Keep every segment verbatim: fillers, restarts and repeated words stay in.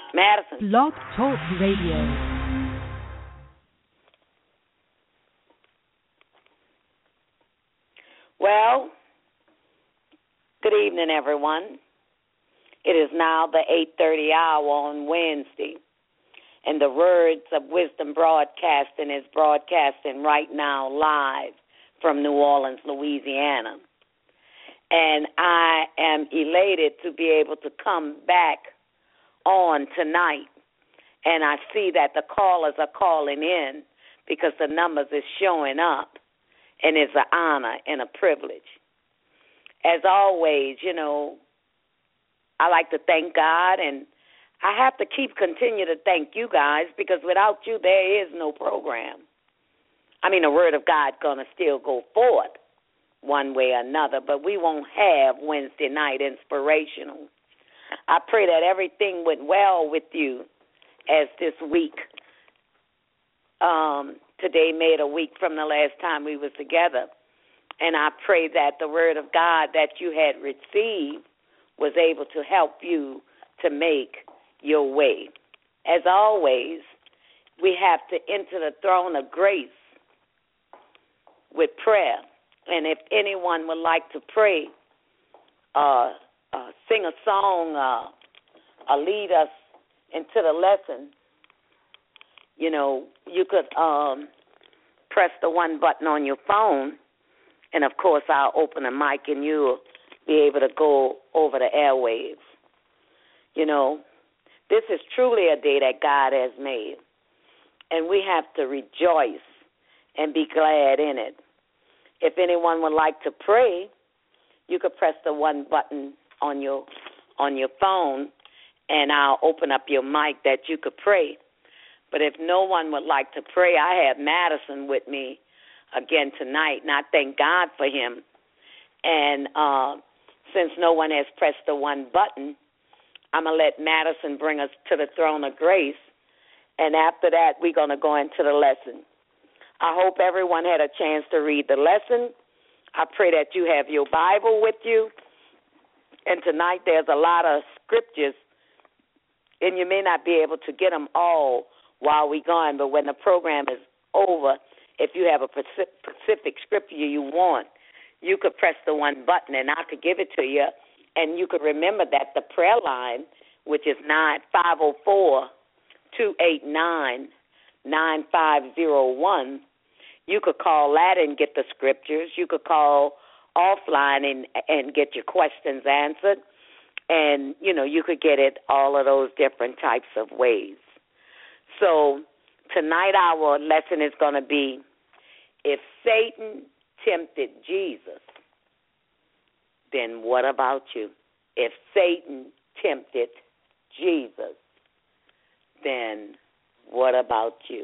Madison. Blog Talk Radio. Well, good evening, everyone. It is now the eight thirty hour on Wednesday, and the Words of Wisdom Broadcasting is broadcasting right now live from New Orleans, Louisiana. And I am elated to be able to come back on tonight. And I see that the callers are calling in because the numbers is showing up, and it's an honor and a privilege. As always, you know, I like to thank God, and I have to keep continue to thank you guys because without you, there is no program. I mean, the Word of God gonna still go forth one way or another, but we won't have Wednesday night inspirational. I pray that everything went well with you as this week. Um, today made a week from the last time we was together, and I pray that the Word of God that you had received was able to help you to make your way. As always, we have to enter the throne of grace with prayer. And if anyone would like to pray, uh, uh, sing a song, uh, or lead us into the lesson, you know, you could um, press the one button on your phone, and, of course, I'll open the mic and you'll be able to go over the airwaves. You know, this is truly a day that God has made, and we have to rejoice and be glad in it. If anyone would like to pray, you could press the one button on your on your phone, and I'll open up your mic that you could pray. But if no one would like to pray, I have Madison with me again tonight, and I thank God for him. And uh, since no one has pressed the one button, I'm going to let Madison bring us to the throne of grace, and after that, we're going to go into the lesson. I hope everyone had a chance to read the lesson. I pray that you have your Bible with you. And tonight there's a lot of scriptures, and you may not be able to get them all while we're gone, but when the program is over, if you have a specific scripture you want, you could press the one button, and I could give it to you. And you could remember that the prayer line, which is five oh four, two eight nine, nine five oh one, you could call that and get the scriptures. You could call offline and, and get your questions answered. And, you know, you could get it all of those different types of ways. So tonight our lesson is going to be, if Satan tempted Jesus, then what about you? If Satan tempted Jesus, then what about you?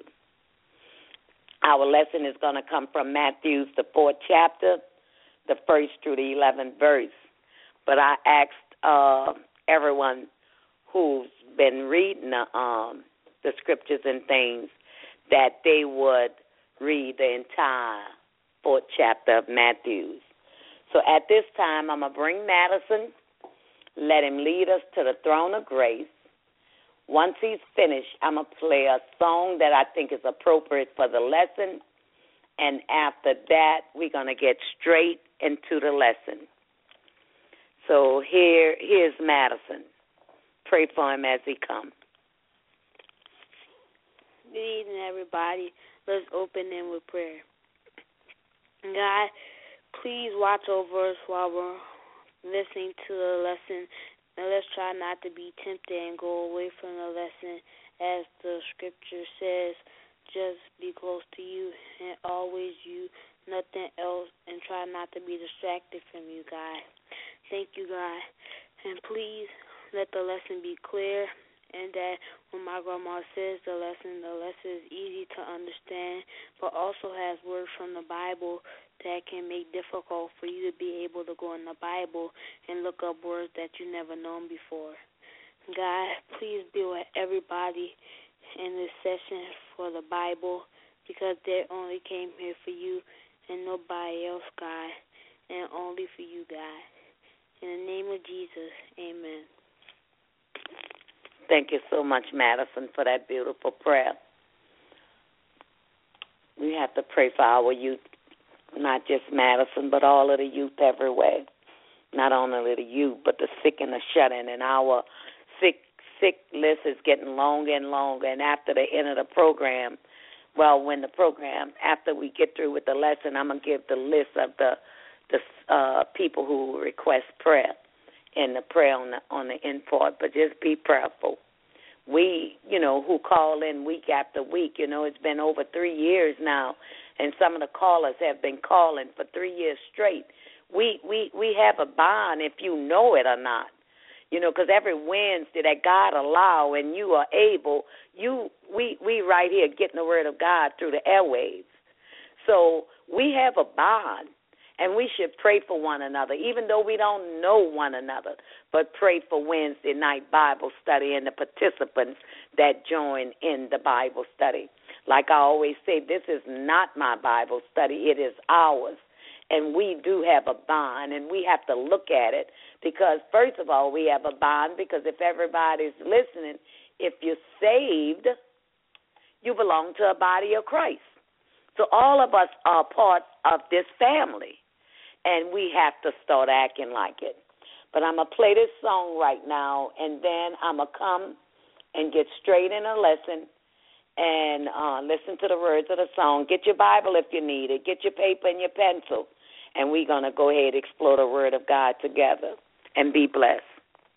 Our lesson is going to come from Matthew, the fourth chapter, the first through the eleventh verse. But I asked uh, everyone who's been reading the, um, the scriptures and things that they would read the entire fourth chapter of Matthew. So at this time, I'm going to bring Madison, let him lead us to the throne of grace. Once he's finished, I'm going to play a song that I think is appropriate for the lesson, and after that, we're going to get straight into the lesson. So here, here's Madison. Pray for him as he comes. Good evening, everybody. Let's open in with prayer. God, please watch over us while we're listening to the lesson, and let's try not to be tempted and go away from the lesson. As the scripture says, just be close to you and always you, nothing else, and try not to be distracted from you, God. Thank you, God. And please let the lesson be clear, and that when my grandma says the lesson, the lesson is easy to understand, but also has words from the Bible that can make difficult for you to be able to go in the Bible and look up words that you never known before. God, please be with everybody in this session for the Bible, because they only came here for you and nobody else, God, and only for you, God. In the name of Jesus, amen. Thank you so much, Madison, for that beautiful prayer. We have to pray for our youth, not just Madison, but all of the youth everywhere. Not only the youth, but the sick and the shut-in. And our sick sick list is getting longer and longer. And after the end of the program, well, when the program, after we get through with the lesson, I'm going to give the list of the the uh, people who request prayer and the prayer on the, on the import. But just be prayerful. We, you know, who call in week after week, you know, it's been over three years now, and some of the callers have been calling for three years straight. We we, we have a bond if you know it or not, you know, because every Wednesday that God allow and you are able, you we, we right here getting the word of God through the airwaves. So we have a bond. And we should pray for one another, even though we don't know one another, but pray for Wednesday night Bible study and the participants that join in the Bible study. Like I always say, this is not my Bible study. It is ours. And we do have a bond, and we have to look at it because, first of all, we have a bond because if everybody's listening, if you're saved, you belong to a body of Christ. So all of us are part of this family. And we have to start acting like it. But I'm going to play this song right now, and then I'm going to come and get straight in a lesson and uh, listen to the words of the song. Get your Bible if you need it. Get your paper and your pencil. And we're going to go ahead and explore the Word of God together. And be blessed.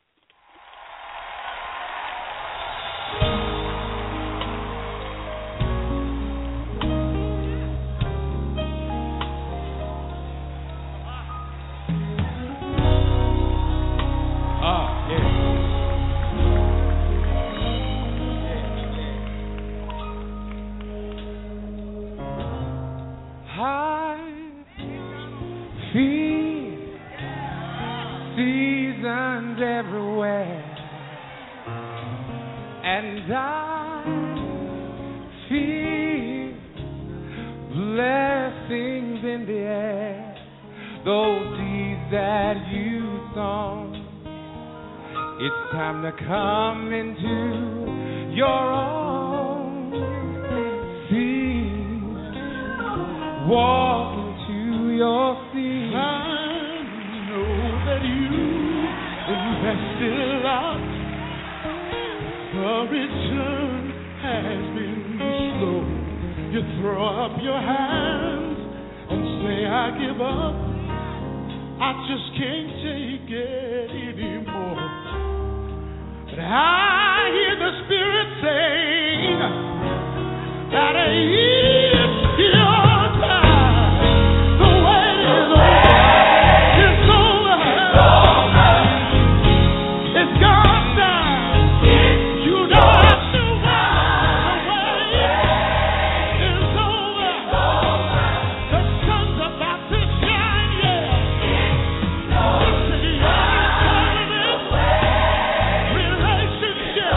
Everywhere, and I feel blessings in the air. Those deeds that you sown, it's time to come into your own. See, walk into your seat. I know that you invested a lot. The return has been slow. You throw up your hands and say, I give up. I just can't take it anymore. But I hear the Spirit saying that it's your time. The wait is over. It's over. It's over. It's gone down. You don't have to run away. It's over. The sun's about to shine, yeah. It's the only permanent relationship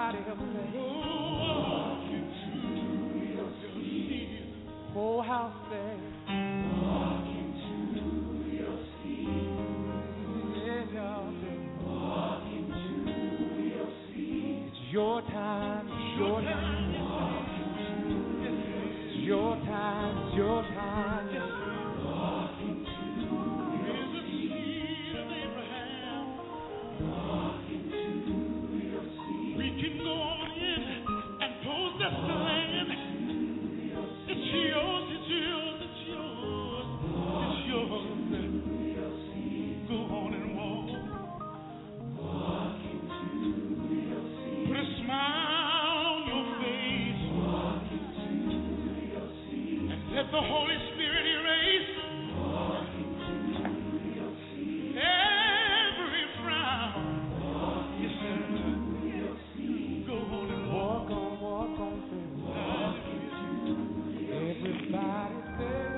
everybody help me. Walk into your season. Whole house there. Walk into your season. Yeah, y'all say. Walk into your season. It's your time. It's your time. Walk into it's your time. It's your time. Yes, walk into your season, Abraham. Walk into your season. We can go on in and possess the land. It's yours, it's yours, it's yours, it's yours. Go on and walk. Walk into your season. Put a smile on your face. Walk into your season. And let the Holy Spirit erase. Walk into your season. Every frown. Walk yes, sir. Into your season. Go on and walk on, walk on, baby. Walk into everybody say.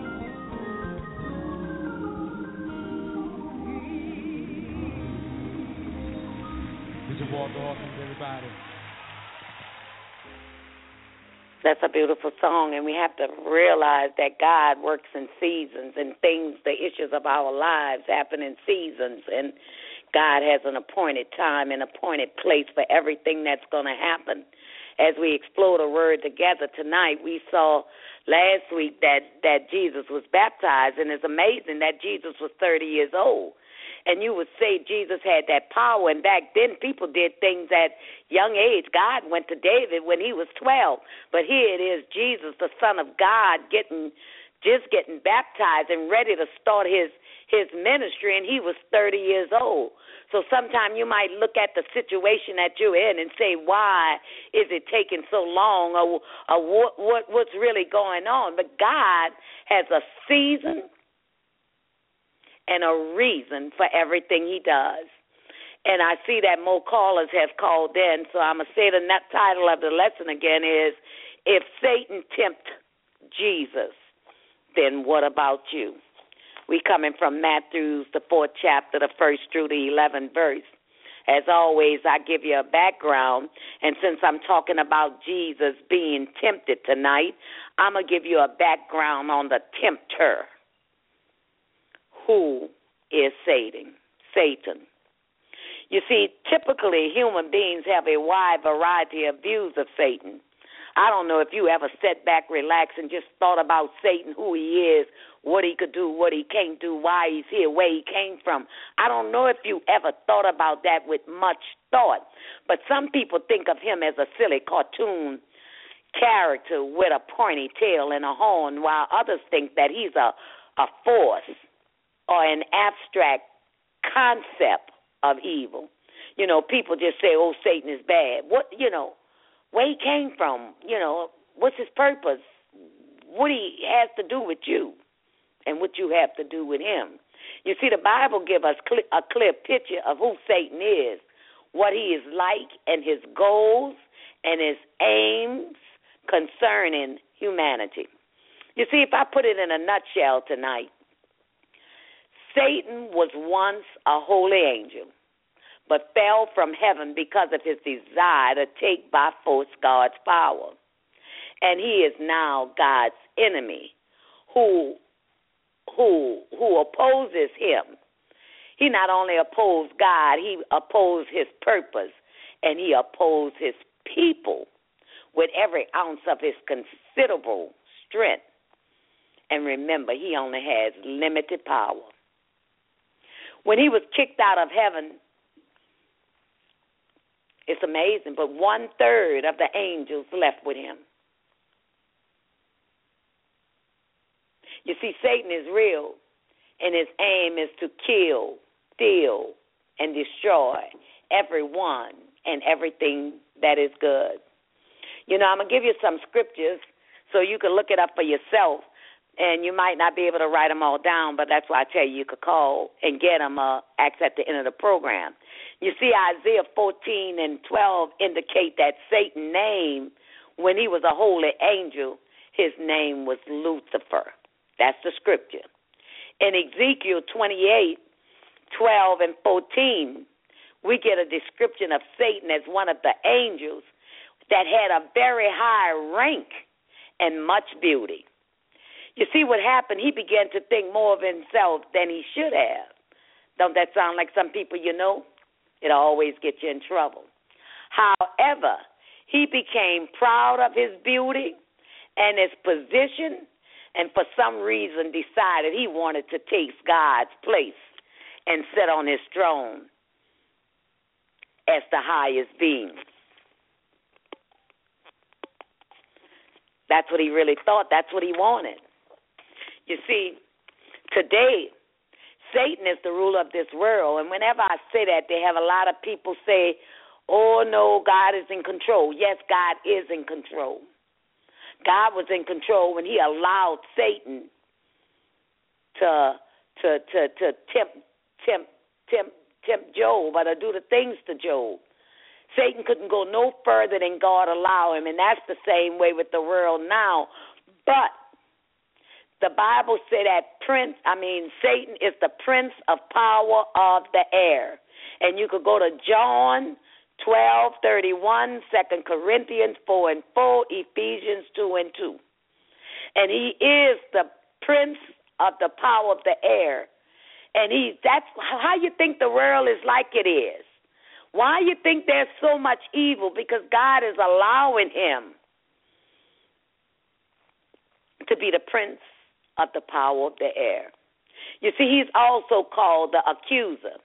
Bishop Walter Hawkins, everybody. That's a beautiful song, and we have to realize that God works in seasons, and things, the issues of our lives happen in seasons, and God has an appointed time and appointed place for everything that's going to happen. As we explore the word together tonight, we saw last week that, that Jesus was baptized, and it's amazing that Jesus was thirty years old. And you would say Jesus had that power, and back then people did things at young age. God went to David when he was twelve, but here it is, Jesus, the Son of God, getting just getting baptized and ready to start his his ministry, and he was thirty years old. So sometimes you might look at the situation that you're in and say, why is it taking so long, or, or what, what what's really going on? But God has a season and a reason for everything he does. And I see that more callers have called in, so I'm going to say the title of the lesson again is, If Satan Tempt Jesus, Then What About You? We coming from Matthew, the fourth chapter, the first through the eleventh verse. As always, I give you a background, and since I'm talking about Jesus being tempted tonight, I'm going to give you a background on the tempter. Who is Satan? Satan. You see, typically human beings have a wide variety of views of Satan. I don't know if you ever sat back, relaxed, and just thought about Satan, who he is, what he could do, what he can't do, why he's here, where he came from. I don't know if you ever thought about that with much thought. But some people think of him as a silly cartoon character with a pointy tail and a horn, while others think that he's a, a force or an abstract concept of evil. You know, people just say, oh, Satan is bad. What, you know, where he came from, you know, what's his purpose, what he has to do with you and what you have to do with him. You see, the Bible gives us clear, a clear picture of who Satan is, what he is like, and his goals and his aims concerning humanity. You see, if I put it in a nutshell tonight, Satan was once a holy angel, but fell from heaven because of his desire to take by force God's power. And he is now God's enemy who, who, who opposes him. He not only opposed God, he opposed his purpose, and he opposed his people with every ounce of his considerable strength. And remember, he only has limited power. When he was kicked out of heaven, it's amazing, but one-third of the angels left with him. You see, Satan is real, and his aim is to kill, steal, and destroy everyone and everything that is good. You know, I'm going to give you some scriptures so you can look it up for yourself, and you might not be able to write them all down, but that's why I tell you you could call and get them uh, at the end of the program. You see, Isaiah fourteen and twelve indicate that Satan's name, when he was a holy angel, his name was Lucifer. That's the scripture. In Ezekiel twenty-eight, twelve and fourteen, we get a description of Satan as one of the angels that had a very high rank and much beauty. You see what happened? He began to think more of himself than he should have. Don't that sound like some people you know? It always gets you in trouble. However, he became proud of his beauty and his position, and for some reason decided he wanted to take God's place and sit on his throne as the highest being. That's what he really thought. That's what he wanted. You see, today, Satan is the ruler of this world, and whenever I say that, they have a lot of people say, oh, no, God is in control. Yes, God is in control. God was in control when he allowed Satan to to to, to tempt, tempt, tempt, tempt Job or to do the things to Job. Satan couldn't go no further than God allowed him, and that's the same way with the world now. But the Bible said that prince, I mean, Satan is the prince of power of the air. And you could go to John twelve thirty-one, Second Corinthians four and four, Ephesians two and two. And he is the prince of the power of the air. And he that's how you think the world is like it is. Why you think there's so much evil? Because God is allowing him to be the prince of the power of the air. You see, he's also called the accuser.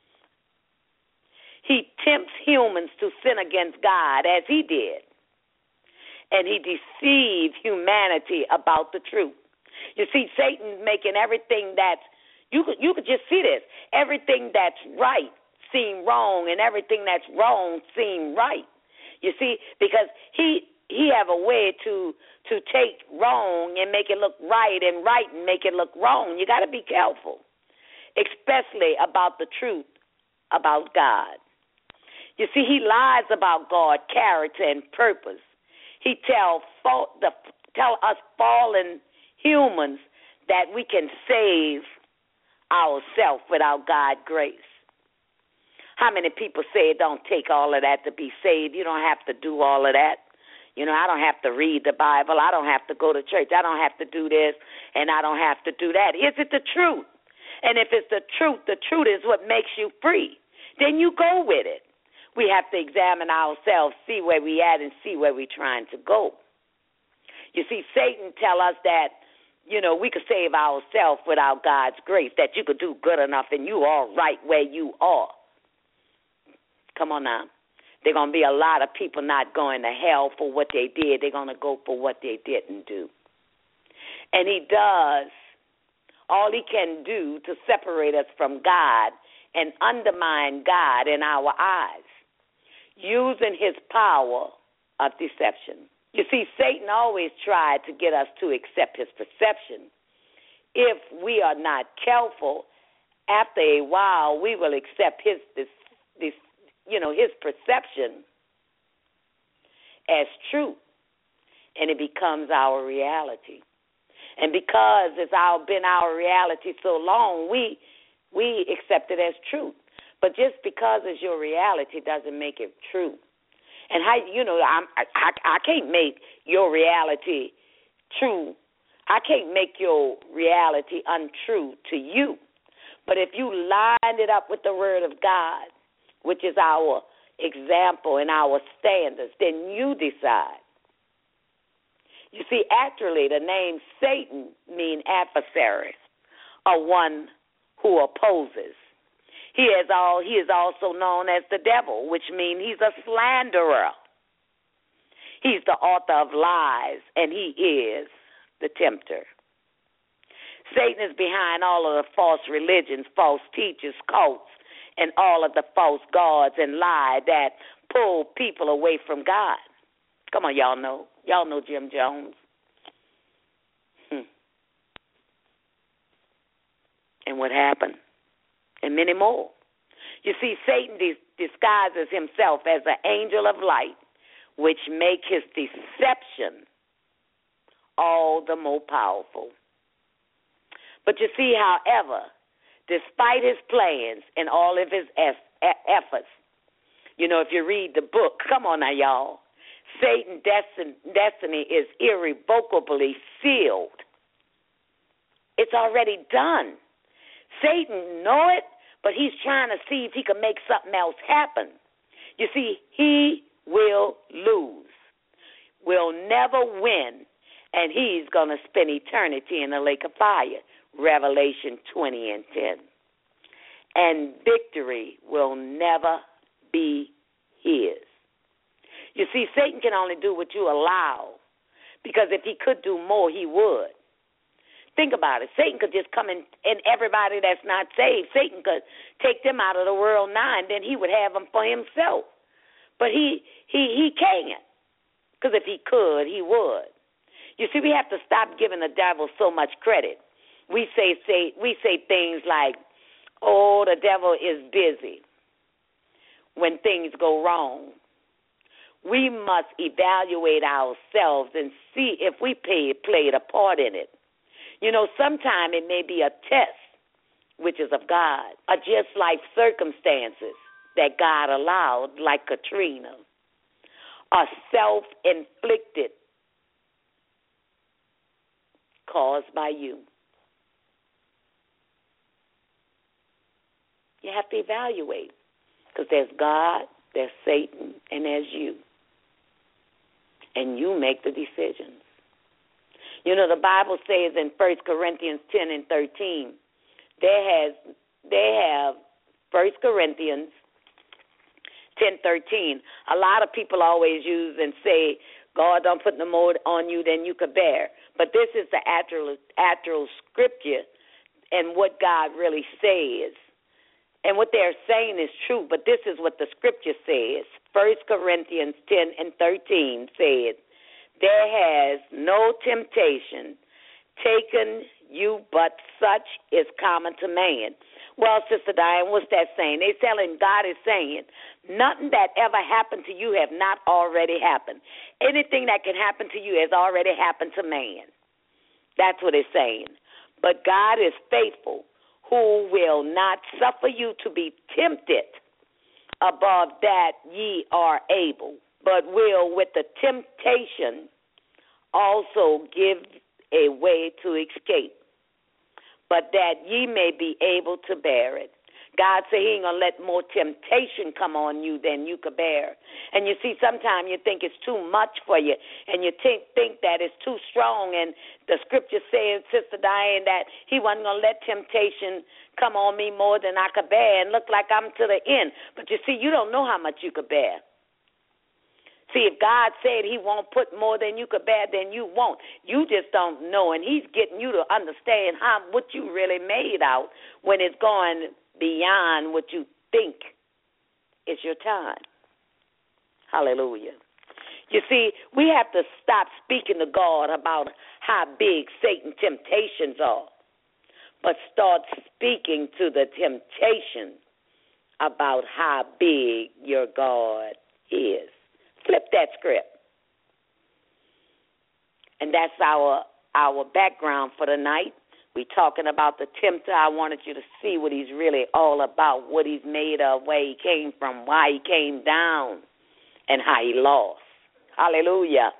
He tempts humans to sin against God as he did. And he deceived humanity about the truth. You see, Satan's making everything that's, you could, you could just see this, everything that's right seem wrong and everything that's wrong seem right. You see, because he he have a way to to take wrong and make it look right and right and make it look wrong. You got to be careful, especially about the truth about God. You see, he lies about God's character and purpose. He tell the tell us fallen humans that we can save ourselves without God's grace. How many people say it don't take all of that to be saved? You don't have to do all of that. You know, I don't have to read the Bible. I don't have to go to church. I don't have to do this, and I don't have to do that. Is it the truth? And if it's the truth, the truth is what makes you free. Then you go with it. We have to examine ourselves, see where we at, and see where we're trying to go. You see, Satan tell us that, you know, we could save ourselves without God's grace, that you could do good enough and you are right where you are. Come on now. There are going to be a lot of people not going to hell for what they did. They're going to go for what they didn't do. And he does all he can do to separate us from God and undermine God in our eyes, using his power of deception. You see, Satan always tried to get us to accept his perception. If we are not careful, after a while, we will accept his this, this you know, his perception as true, and it becomes our reality. And because it's our, been our reality so long, we we accept it as truth. But just because it's your reality doesn't make it true. And how you know, I'm, I I can't make your reality true. I can't make your reality untrue to you. But if you line it up with the Word of God, which is our example and our standards, then you decide. You see, actually, the name Satan means adversary, or one who opposes. He is all. He is also known as the devil, which means he's a slanderer. He's the author of lies, and he is the tempter. Satan is behind all of the false religions, false teachers, cults, and all of the false gods and lie that pull people away from God. Come on, y'all know. Y'all know Jim Jones. Hmm. And what happened? And many more. You see, Satan dis- disguises himself as an angel of light, which make his deception all the more powerful. But you see, however, despite his plans and all of his efforts. You know, if you read the book, come on now, y'all. Satan's destiny is irrevocably sealed. It's already done. Satan know it, but he's trying to see if he can make something else happen. You see, he will lose, will never win, and he's going to spend eternity in the lake of fire, Revelation twenty and ten. And victory will never be his. You see, Satan can only do what you allow, because if he could do more, he would. Think about it. Satan could just come in, and everybody that's not saved, Satan could take them out of the world now, and then he would have them for himself. But he he he can't, because if he could, he would. You see, we have to stop giving the devil so much credit. We say say we say things like, "Oh, the devil is busy," when things go wrong. We must evaluate ourselves and see if we pay, played a part in it. You know, sometimes it may be a test, which is of God, or just life circumstances that God allowed, like Katrina, or self-inflicted, caused by you. You have to evaluate, because there's God, there's Satan, and there's you. And you make the decisions. You know, the Bible says in First Corinthians ten and thirteen, there has, they have First Corinthians ten thirteen. A lot of people always use and say, God don't put no more on you than you could bear. But this is the actual, actual scripture and what God really says. And what they're saying is true, but this is what the scripture says. First Corinthians ten and thirteen says, there has no temptation taken you, but such is common to man. Well, Sister Diane, what's that saying? They're telling, God is saying, nothing that ever happened to you have not already happened. Anything that can happen to you has already happened to man. That's what it's saying. But God is faithful, who will not suffer you to be tempted above that ye are able, but will with the temptation also give a way to escape, but that ye may be able to bear it. God said he ain't going to let more temptation come on you than you could bear. And you see, sometimes you think it's too much for you, and you think, think that it's too strong. And the scripture says, Sister Diane, that he wasn't going to let temptation come on me more than I could bear and look like I'm to the end. But you see, you don't know how much you could bear. See, if God said he won't put more than you could bear, then you won't. You just don't know, and he's getting you to understand how what you really made out when it's going beyond what you think is your time. Hallelujah. You see, we have to stop speaking to God about how big Satan's temptations are, but start speaking to the temptation about how big your God is. Flip that script. And that's our our background for tonight. We're talking about the tempter. I wanted you to see what he's really all about, what he's made of, where he came from, why he came down, and how he lost. Hallelujah.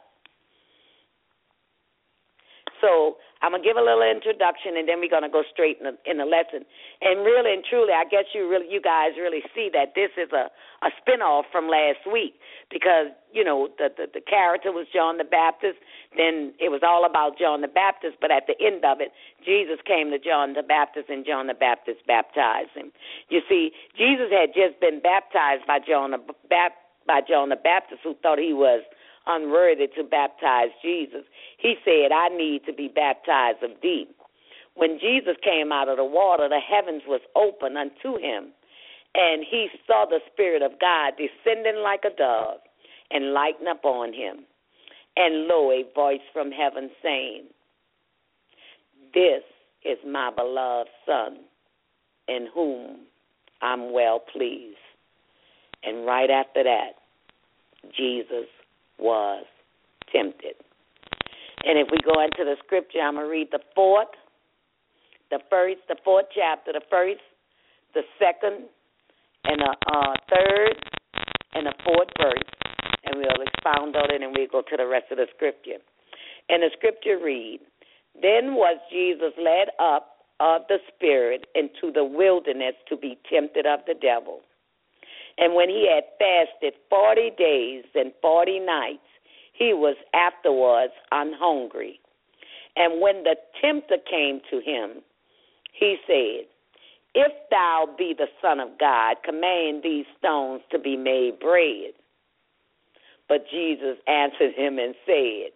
So I'm going to give a little introduction, and then we're going to go straight in the, in the lesson. And really and truly, I guess you really, you guys really see that this is a, a spinoff from last week, because, you know, the, the, the character was John the Baptist. Then it was all about John the Baptist, but at the end of it, Jesus came to John the Baptist, and John the Baptist baptized him. You see, Jesus had just been baptized by John the, by John the Baptist, who thought he was unworthy to baptize Jesus. He said, I need to be baptized of thee. When Jesus came out of the water, the heavens was open unto him, and he saw the Spirit of God descending like a dove and lighting upon him. And lo, a voice from heaven saying, this is my beloved Son, in whom I'm well pleased. And right after that, Jesus was tempted. And if we go into the scripture, I'm going to read the fourth, the first, the fourth chapter, the first, the second, and the uh, third and the fourth verse, and we'll expound on it, and we'll go to the rest of the scripture. And the scripture read, "Then was Jesus led up of the Spirit into the wilderness to be tempted of the devil. And when he had fasted forty days and forty nights, he was afterwards unhungry. And when the tempter came to him, he said, If thou be the Son of God, command these stones to be made bread. But Jesus answered him and said,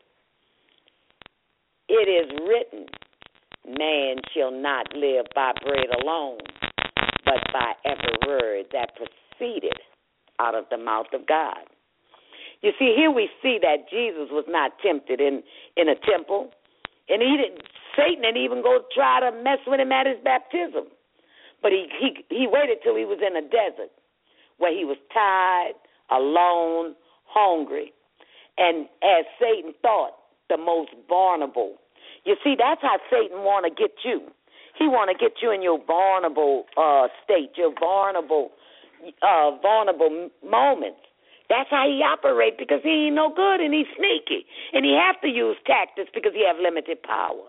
It is written, Man shall not live by bread alone, but by every word that proceeded out of the mouth of God." You see, here we see that Jesus was not tempted in, in a temple, and he didn't. Satan didn't even go try to mess with him at his baptism. But he, he, he waited till he was in a desert where he was tired, alone, hungry, and as Satan thought, the most vulnerable. You see, that's how Satan want to get you. He want to get you in your vulnerable uh, state, your vulnerable, uh, vulnerable moments. That's how he operates, because he ain't no good and he's sneaky. And he have to use tactics because he have limited power.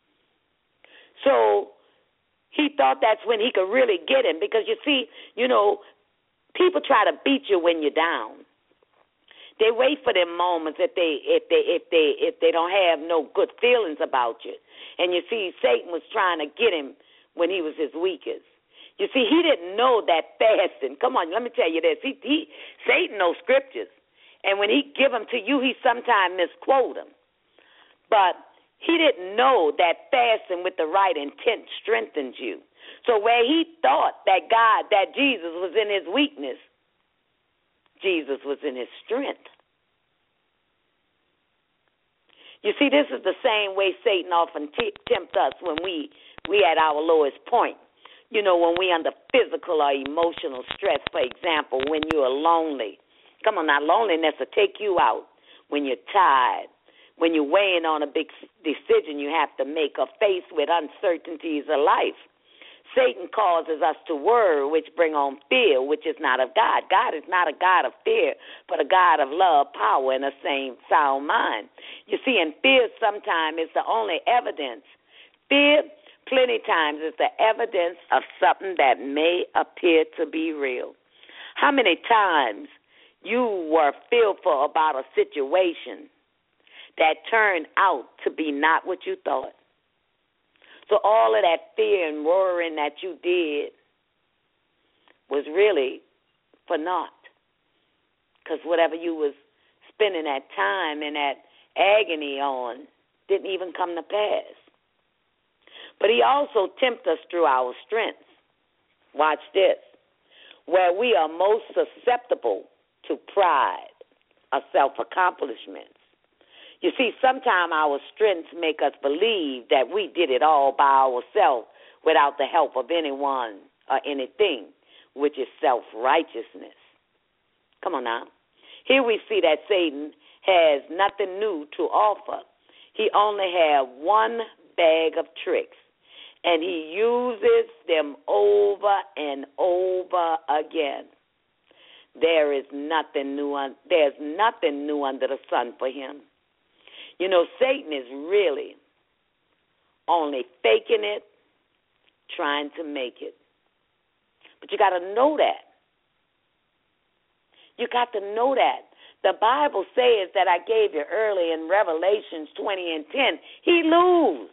So he thought that's when he could really get him, because you see, you know, people try to beat you when you're down. They wait for them moments if they if they if they if they don't have no good feelings about you. And you see, Satan was trying to get him when he was his weakest. You see, he didn't know that fasting. Come on, let me tell you this. He, he Satan knows scriptures, and when he give them to you, he sometimes misquote them. But he didn't know that fasting with the right intent strengthens you. So where he thought that God, that Jesus was in his weakness, Jesus was in his strength. You see, this is the same way Satan often t- tempts us when we we at our lowest point. You know, when we under physical or emotional stress, for example, when you are lonely. Come on now, loneliness will take you out when you're tired, when you're weighing on a big decision you have to make or faced with uncertainties of life. Satan causes us to worry, which bring on fear, which is not of God. God is not a God of fear, but a God of love, power, and a same sound mind. You see, and fear sometimes is the only evidence. Fear plenty times is the evidence of something that may appear to be real. How many times you were fearful about a situation that turned out to be not what you thought? So all of that fear and worrying that you did was really for naught, because whatever you was spending that time and that agony on didn't even come to pass. But he also tempts us through our strengths. Watch this. Where we are most susceptible to pride or self-accomplishments. You see, sometimes our strengths make us believe that we did it all by ourselves without the help of anyone or anything, which is self-righteousness. Come on now. Here we see that Satan has nothing new to offer. He only has one bag of tricks, and he uses them over and over again. There is nothing new. Un- there's nothing new under the sun for him. You know, Satan is really only faking it, trying to make it. But you got to know that. You got to know that. The Bible says that I gave you early in Revelations twenty and ten. He lose.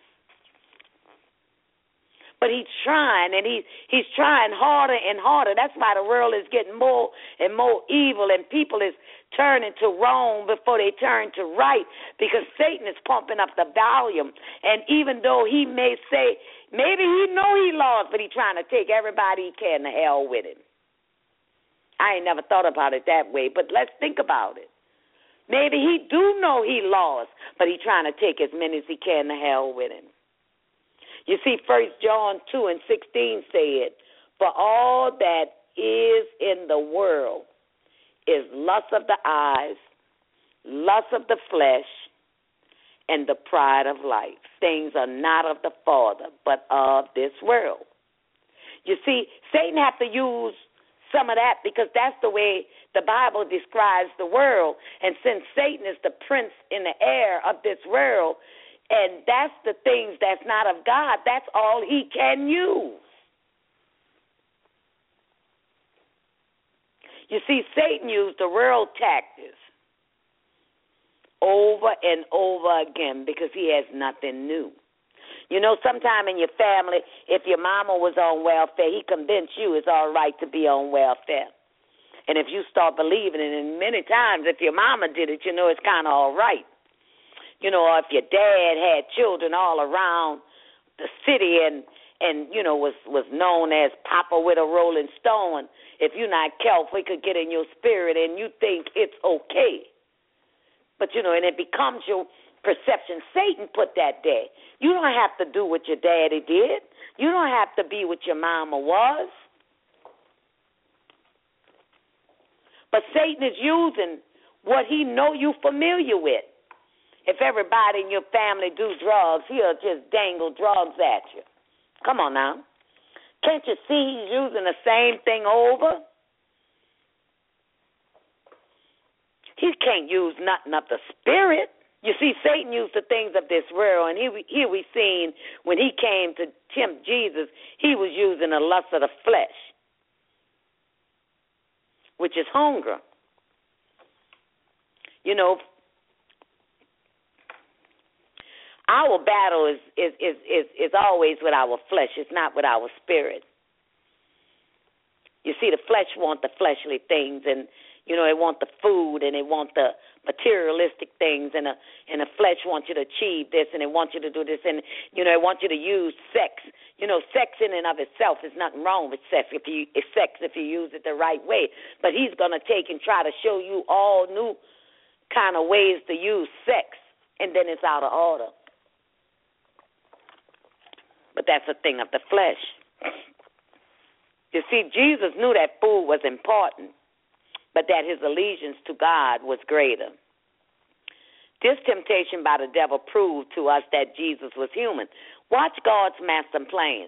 But he's trying, and he, he's trying harder and harder. That's why the world is getting more and more evil, and people is turning to wrong before they turn to right, because Satan is pumping up the volume. And even though he may say, maybe he know he lost, but he's trying to take everybody he can to hell with him. I ain't never thought about it that way, but let's think about it. Maybe he do know he lost, but he's trying to take as many as he can to hell with him. You see, First John two and sixteen said, For all that is in the world is lust of the eyes, lust of the flesh, and the pride of life. Things are not of the Father, but of this world. You see, Satan have to use some of that, because that's the way the Bible describes the world. And since Satan is the prince in the air of this world, and that's the things that's not of God, that's all he can use. You see, Satan used the world tactics over and over again because he has nothing new. You know, sometime in your family, if your mama was on welfare, he convinced you it's all right to be on welfare. And if you start believing it, and many times if your mama did it, you know it's kind of all right. You know, or if your dad had children all around the city and, and you know, was, was known as Papa with a Rolling Stone, if you're not careful, it could get in your spirit and you think it's okay. But, you know, and it becomes your perception. Satan put that there. You don't have to do what your daddy did. You don't have to be what your mama was. But Satan is using what he know you familiar with. If everybody in your family do drugs, he'll just dangle drugs at you. Come on now. Can't you see he's using the same thing over? He can't use nothing of the spirit. You see, Satan used the things of this world, and here we, here we seen when he came to tempt Jesus, he was using the lust of the flesh, which is hunger. You know, our battle is, is, is, is, is always with our flesh. It's not with our spirit. You see, the flesh wants the fleshly things, and, you know, they want the food, and they want the materialistic things, and the, and the flesh wants you to achieve this, and they want you to do this, and, you know, they want you to use sex. You know, sex in and of itself is nothing wrong with sex if you it's sex if you use it the right way. But he's going to take and try to show you all new kind of ways to use sex, and then it's out of order. But that's a thing of the flesh. You see, Jesus knew that food was important, but that his allegiance to God was greater. This temptation by the devil proved to us that Jesus was human. Watch God's master plan.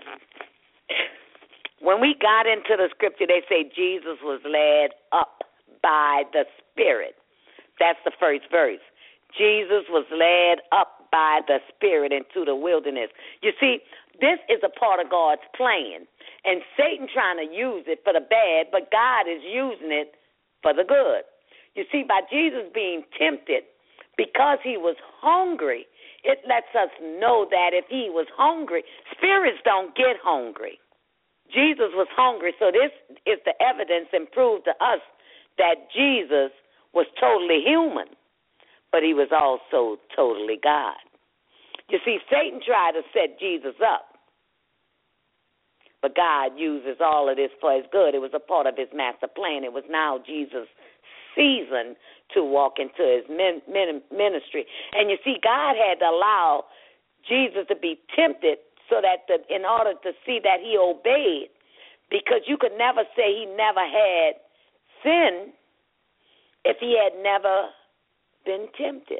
When we got into the scripture, they say Jesus was led up by the Spirit. That's the first verse. Jesus was led up by the Spirit into the wilderness. You see, this is a part of God's plan, and Satan trying to use it for the bad, but God is using it for the good. You see, by Jesus being tempted because he was hungry, it lets us know that if he was hungry, spirits don't get hungry. Jesus was hungry, so this is the evidence and proof to us that Jesus was totally human, but he was also totally God. You see, Satan tried to set Jesus up, but God uses all of this for his good. It was a part of his master plan. It was now Jesus' season to walk into his ministry. And you see, God had to allow Jesus to be tempted so that the, in order to see that he obeyed, because you could never say he never had sin if he had never been tempted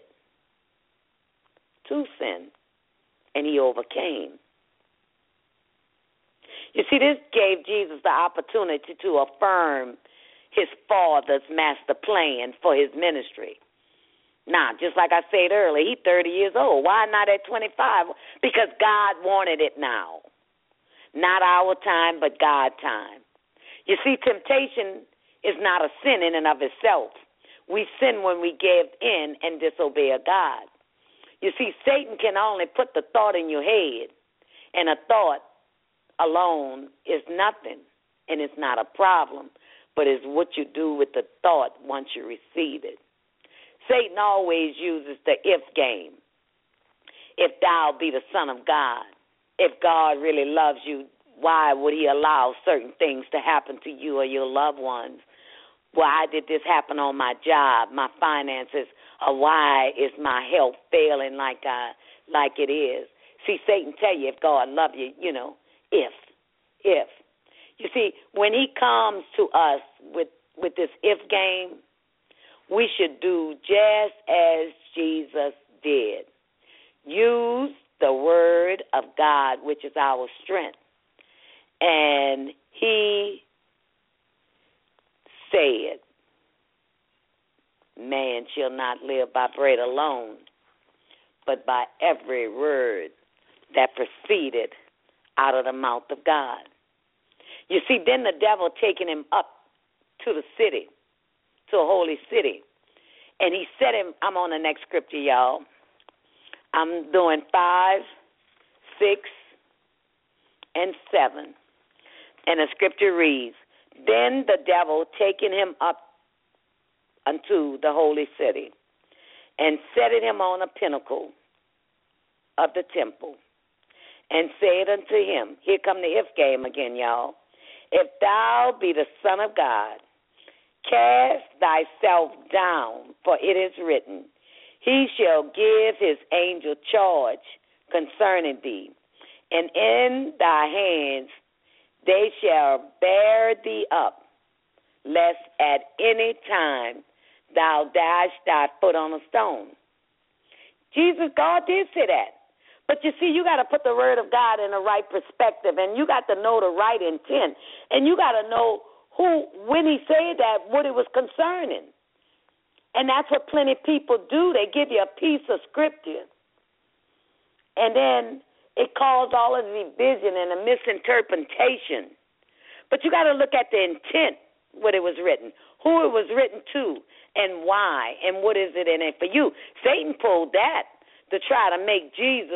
to sin, and he overcame. You see, this gave Jesus the opportunity to affirm his Father's master plan for his ministry. Now, just like I said earlier, he's thirty years old. Why not at twenty-five? Because God wanted it now. Not our time, but God's time. You see, temptation is not a sin in and of itself. We sin when we give in and disobey a God. You see, Satan can only put the thought in your head, and a thought alone is nothing, and it's not a problem, but it's what you do with the thought once you receive it. Satan always uses the if game. If thou be the Son of God, if God really loves you, why would he allow certain things to happen to you or your loved ones? Why did this happen on my job, my finances, or why is my health failing like I, like it is? See, Satan tell you if God love you, you know, if, if. You see, when he comes to us with, with this if game, we should do just as Jesus did. Use the word of God, which is our strength. And he said, man shall not live by bread alone, but by every word that proceeded out of the mouth of God. You see, then the devil taking him up to the city, to a holy city, and he said him, I'm on the next scripture, y'all. I'm doing five, six, and seven. And the scripture reads, then the devil taking him up unto the holy city, and set him on a pinnacle of the temple, and said unto him, here come the if game again, y'all. If thou be the Son of God, cast thyself down, for it is written, he shall give his angel charge concerning thee, and in thy hands they shall bear thee up, lest at any time thou dash thy foot on a stone. Jesus, God did say that. But you see, you got to put the word of God in the right perspective, and you got to know the right intent, and you got to know who, when he said that, what it was concerning. And that's what plenty of people do. They give you a piece of scripture, and then it caused all of the division and a misinterpretation. But you got to look at the intent, what it was written, who it was written to, and why, and what is it in it for you. Satan pulled that to try to make Jesus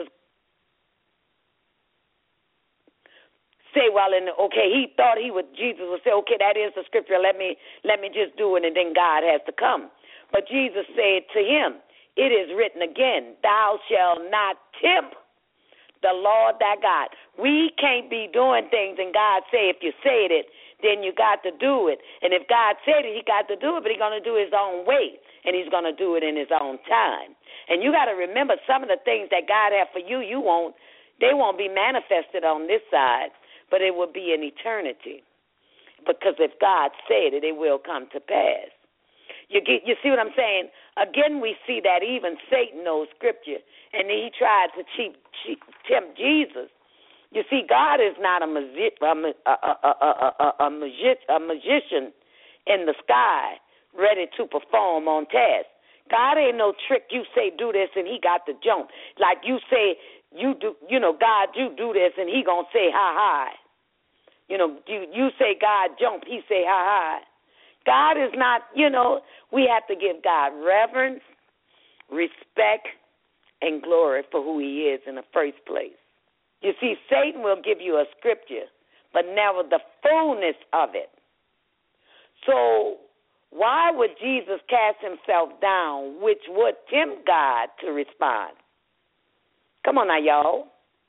say, well, and okay, he thought he would, Jesus would say, okay, that is the scripture, let me let me just do it, and then God has to come. But Jesus said to him, it is written again, thou shalt not tempt the Lord thy God. We can't be doing things, and God say, if you said it, then you got to do it. And if God said it, he got to do it, but he's going to do it his own way, and he's going to do it in his own time. And you got to remember, some of the things that God has for you, you won't, they won't be manifested on this side, but it will be in eternity. Because if God said it, it will come to pass. You get, you see what I'm saying? Again, we see that even Satan knows scripture, and he tried to cheat, cheat, tempt Jesus. You see, God is not a, magi- a, a, a, a, a, a, magi- a magician in the sky ready to perform on task. God ain't no trick. You say do this, and he got the jump. Like you say, you do, you know, God, you do this, and he gonna say ha ha. You know, you you say God jump, he say ha ha. God is not, you know, we have to give God reverence, respect, and glory for who he is in the first place. You see, Satan will give you a scripture, but never the fullness of it. So why would Jesus cast himself down, which would tempt God to respond? Come on now, y'all.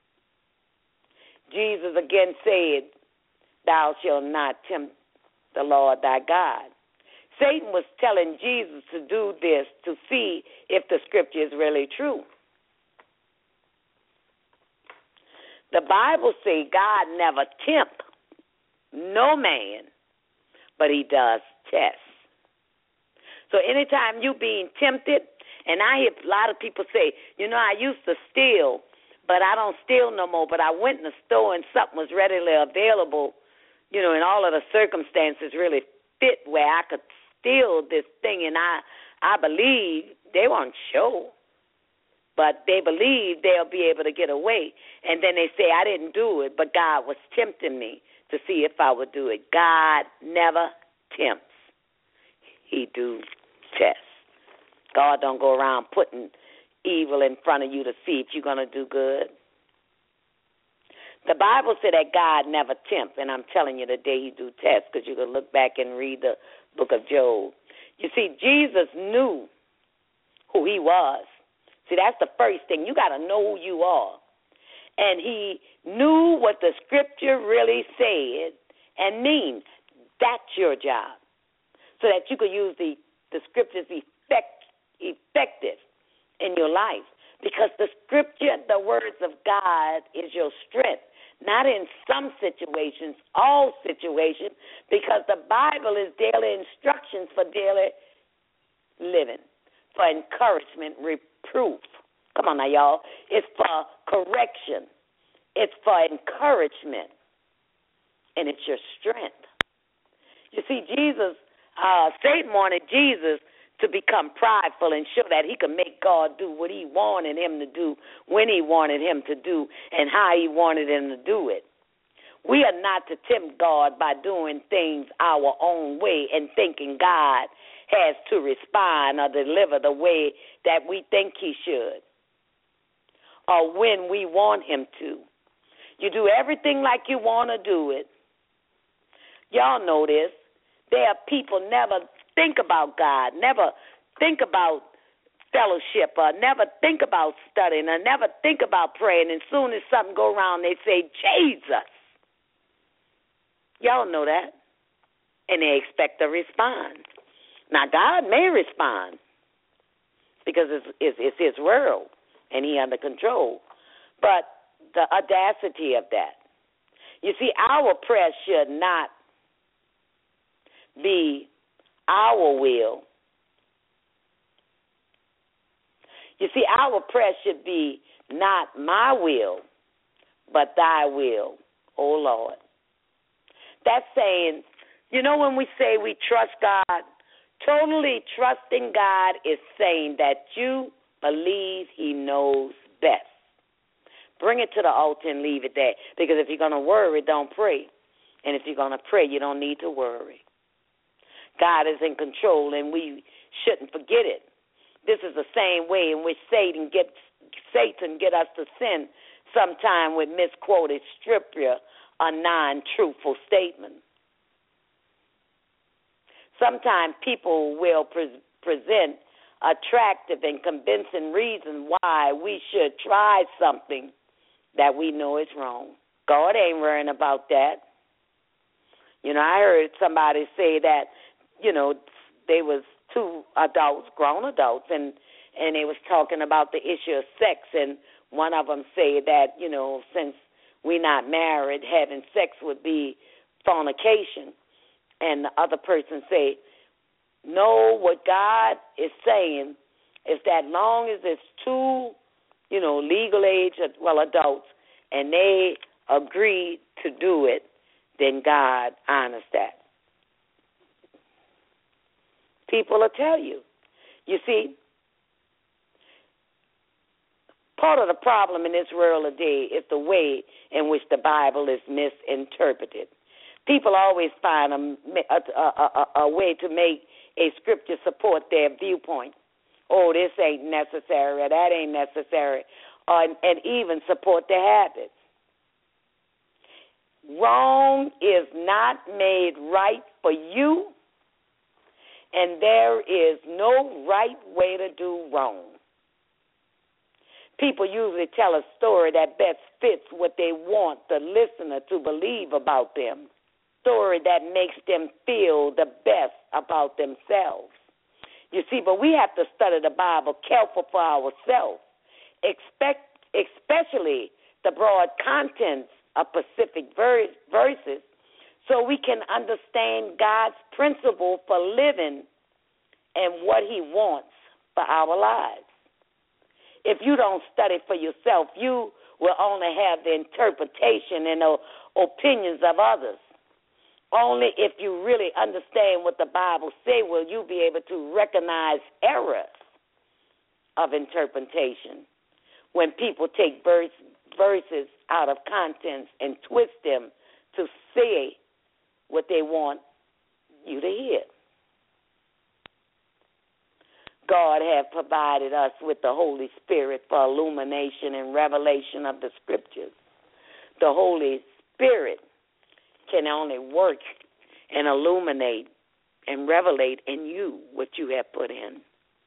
Jesus again said, thou shalt not tempt the Lord thy God. Satan was telling Jesus to do this to see if the scripture is really true. The Bible says God never tempt no man, but he does test. So anytime you being tempted, and I hear a lot of people say, you know, I used to steal, but I don't steal no more, but I went in the store and something was readily available, you know, and all of the circumstances really fit where I could steal this thing, and I, I believe they weren't sure, but they believe they'll be able to get away. And then they say, I didn't do it, but God was tempting me to see if I would do it. God never tempts. He do test. God don't go around putting evil in front of you to see if you're going to do good. The Bible said that God never tempts, and I'm telling you today he do test, because you can look back and read the book of Job. You see, Jesus knew who he was. See, that's the first thing. You got to know who you are. And he knew what the scripture really said and mean. That's your job, so that you could use the, the scriptures effect, effective in your life. Because the scripture, the words of God, is your strength. Not in some situations, all situations, because the Bible is daily instructions for daily living, for encouragement, reproof. Come on now, y'all. It's for correction. It's for encouragement. And it's your strength. You see, Jesus, uh, Satan wanted Jesus to become prideful and show that he could make God do what he wanted him to do, when he wanted him to do, and how he wanted him to do it. We are not to tempt God by doing things our own way and thinking God has to respond or deliver the way that we think he should or when we want him to. You do everything like you want to do it. Y'all know this. There are people never think about God, never think about fellowship, or never think about studying, or never think about praying. And as soon as something go around, they say, Jesus. Y'all know that. And they expect a response. Now, God may respond because it's, it's, it's his world and he under control. But the audacity of that. You see, our prayer should not be our will. You see, our prayer should be not my will, but thy will, O Lord. That's saying, you know, when we say we trust God, totally trusting God is saying that you believe he knows best. Bring it to the altar and leave it there. Because if you're going to worry, don't pray. And if you're going to pray, you don't need to worry. God is in control, and we shouldn't forget it. This is the same way in which Satan gets Satan get us to sin, sometime with misquoted scripture or non-truthful statement. Sometimes people will pre- present attractive and convincing reasons why we should try something that we know is wrong. God ain't worrying about that. You know, I heard somebody say that, you know, they was two adults, grown adults, and, and they was talking about the issue of sex, and one of them said that, you know, since we're not married, having sex would be fornication. And the other person say, no, what God is saying is that long as it's two, you know, legal age, well, adults, and they agree to do it, then God honors that. People will tell you. You see, part of the problem in this world today is the way in which the Bible is misinterpreted. People always find a, a, a, a way to make a scripture support their viewpoint. Oh, this ain't necessary, or that ain't necessary, or, and even support their habits. Wrong is not made right for you, and there is no right way to do wrong. People usually tell a story that best fits what they want the listener to believe about them, story that makes them feel the best about themselves. You see, but we have to study the Bible careful for ourselves, expect, especially the broad contents of specific verses, so we can understand God's principle for living and what he wants for our lives. If you don't study for yourself, you will only have the interpretation and the opinions of others. Only if you really understand what the Bible says will you be able to recognize errors of interpretation. When people take verse, verses out of context and twist them to say what they want you to hear. God has provided us with the Holy Spirit for illumination and revelation of the Scriptures. The Holy Spirit can only work and illuminate and revelate in you what you have put in.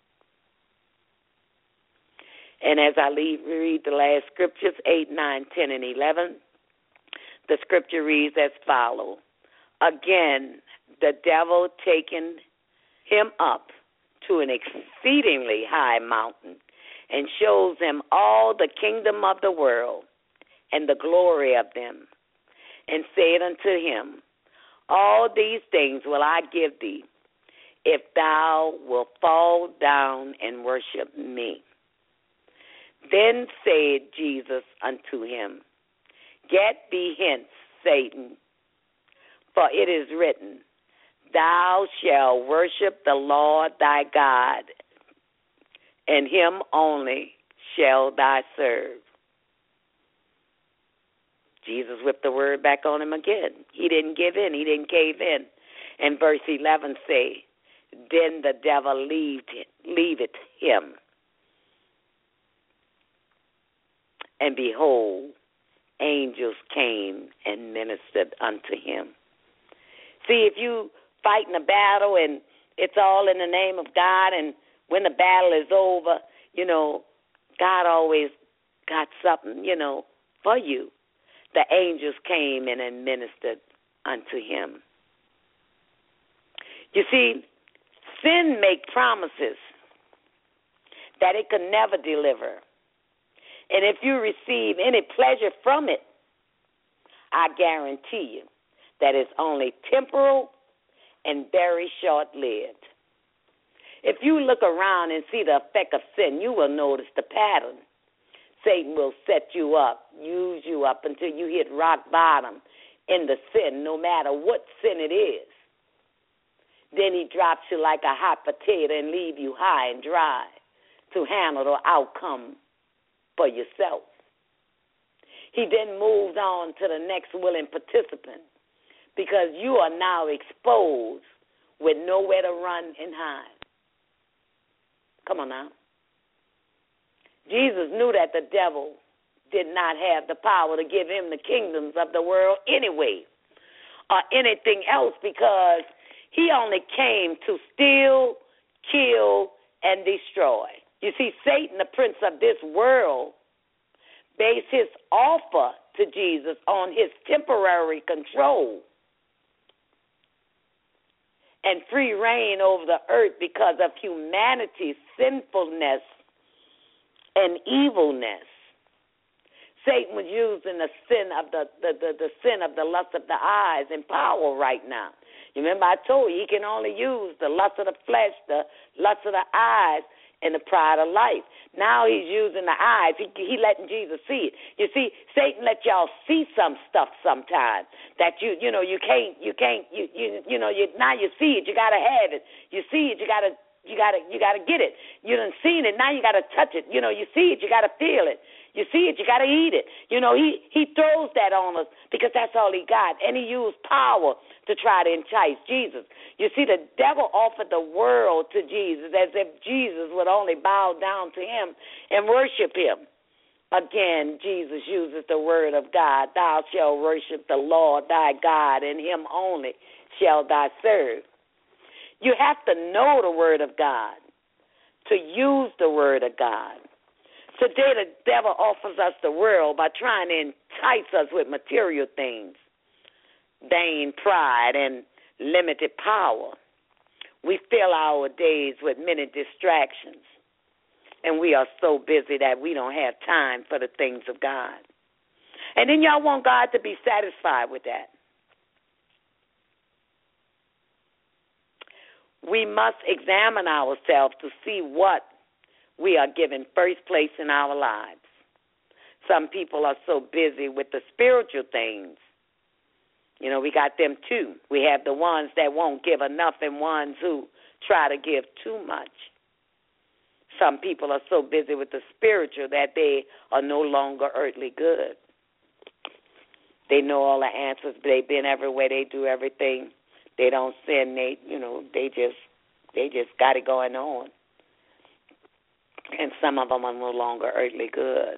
And as I read the last scriptures, eight, nine, ten, and eleven, the scripture reads as follows. Again, the devil taken him up to an exceedingly high mountain and shows him all the kingdom of the world and the glory of them, and said unto him, all these things will I give thee, if thou wilt fall down and worship me. Then said Jesus unto him, get thee hence, Satan, for it is written, Thou shalt worship the Lord thy God, and him only shall thou serve. Jesus whipped the word back on him again. He didn't give in. He didn't cave in. And verse eleven say, then the devil leaveth him. And behold, angels came and ministered unto him. See, if you fighting a battle and it's all in the name of God, and when the battle is over, you know, God always got something, you know, for you. The angels came and administered unto him. You see, sin make promises that it could never deliver. And if you receive any pleasure from it, I guarantee you that it's only temporal and very short-lived. If you look around and see the effect of sin, you will notice the pattern. Satan will set you up, use you up until you hit rock bottom in the sin, no matter what sin it is. Then he drops you like a hot potato and leave you high and dry to handle the outcome for yourself. He then moves on to the next willing participant because you are now exposed with nowhere to run and hide. Come on now. Jesus knew that the devil did not have the power to give him the kingdoms of the world anyway or anything else, because he only came to steal, kill, and destroy. You see, Satan, the prince of this world, based his offer to Jesus on his temporary control and free reign over the earth because of humanity's sinfulness and evilness. Satan was using the sin of the, the, the, the sin of the lust of the eyes and power right now. You remember I told you he can only use the lust of the flesh, the lust of the eyes, and the pride of life. Now he's using the eyes. He, he letting Jesus see it. You see, Satan let y'all see some stuff sometimes that you, you know, you can't, you can't, you, you, you know, you now you see it. You gotta have it. You see it. You gotta, you gotta, you gotta get it. You done seen it. Now you gotta touch it. You know, you see it. You gotta feel it. You see it. You gotta eat it. You know, he he throws that on us because that's all he got, and he used power to try to entice Jesus. You see, the devil offered the world to Jesus as if Jesus would only bow down to him and worship him. Again, Jesus uses the word of God. Thou shalt worship the Lord thy God, and him only shalt thou serve. You have to know the word of God to use the word of God. Today, the devil offers us the world by trying to entice us with material things, vain pride, and limited power. We fill our days with many distractions, and we are so busy that we don't have time for the things of God. And then y'all want God to be satisfied with that. We must examine ourselves to see what we are given first place in our lives. Some people are so busy with the spiritual things. You know, we got them too. We have the ones that won't give enough and ones who try to give too much. Some people are so busy with the spiritual that they are no longer earthly good. They know all the answers. They've been everywhere. They do everything. They don't sin. They, you know, they just, they just got it going on. And some of them are no longer earthly good.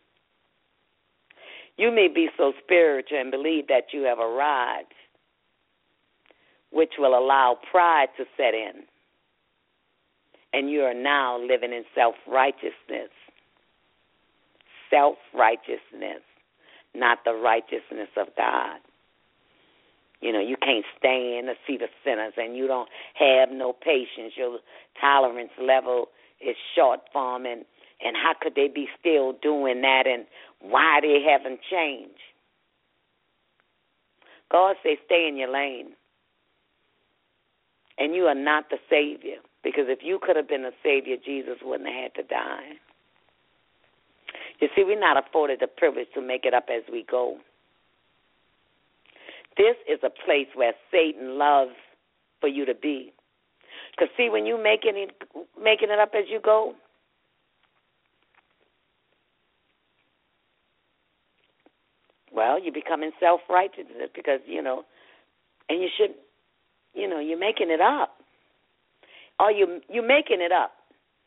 You may be so spiritual and believe that you have arrived, which will allow pride to set in. And you are now living in self-righteousness. Self-righteousness, not the righteousness of God. You know, you can't stand to see the sinners, and you don't have no patience. Your tolerance level is short form, and, and how could they be still doing that, and why they haven't changed? God says stay in your lane. And you are not the Savior, because if you could have been a Savior, Jesus wouldn't have had to die. You see, we're not afforded the privilege to make it up as we go. This is a place where Satan loves for you to be. Because, see, when you making it, making it up as you go, well, you're becoming self-righteous because, you know, and you should, you know, you're making it up. Or you, you're making it up.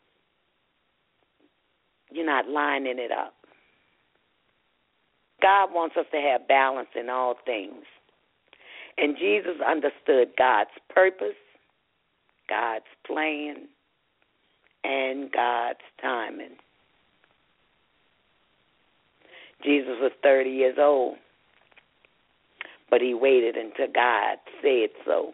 You're not lining it up. God wants us to have balance in all things. And Jesus understood God's purpose, God's plan, and God's timing. Jesus was thirty years old, but he waited until God said so.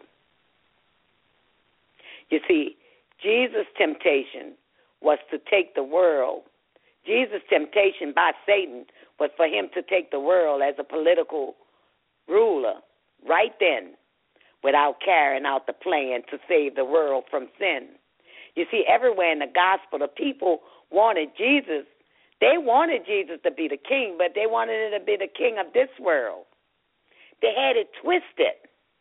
You see, Jesus' temptation was to take the world. Jesus' temptation by Satan was for him to take the world as a political ruler right then without carrying out the plan to save the world from sin. You see, everywhere in the gospel, the people wanted Jesus. They wanted Jesus to be the king, but they wanted him to be the king of this world. They had it twisted.